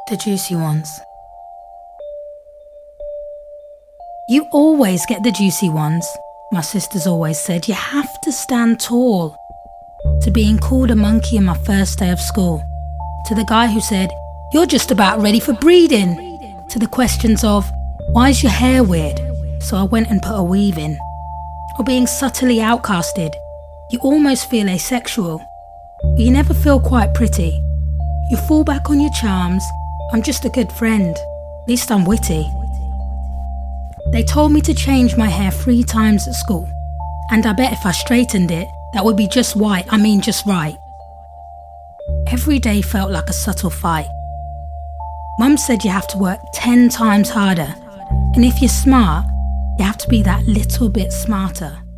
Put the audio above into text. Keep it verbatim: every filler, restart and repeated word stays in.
The juicy ones. You always get the juicy ones. My sisters always said you have to stand tall. To being called a monkey on my first day of school. To the guy who said, "You're just about ready for breeding." To the questions of, "Why is your hair weird?" So I went and put a weave in. Or being subtly outcasted. You almost feel asexual, but you never feel quite pretty. You fall back on your charms. I'm just a good friend. At least I'm witty. They told me to change my hair three times at school. And I bet if I straightened it, that would be just white, I mean just right. Every day felt like a subtle fight. Mum said you have to work ten times harder. And if you're smart, you have to be that little bit smarter.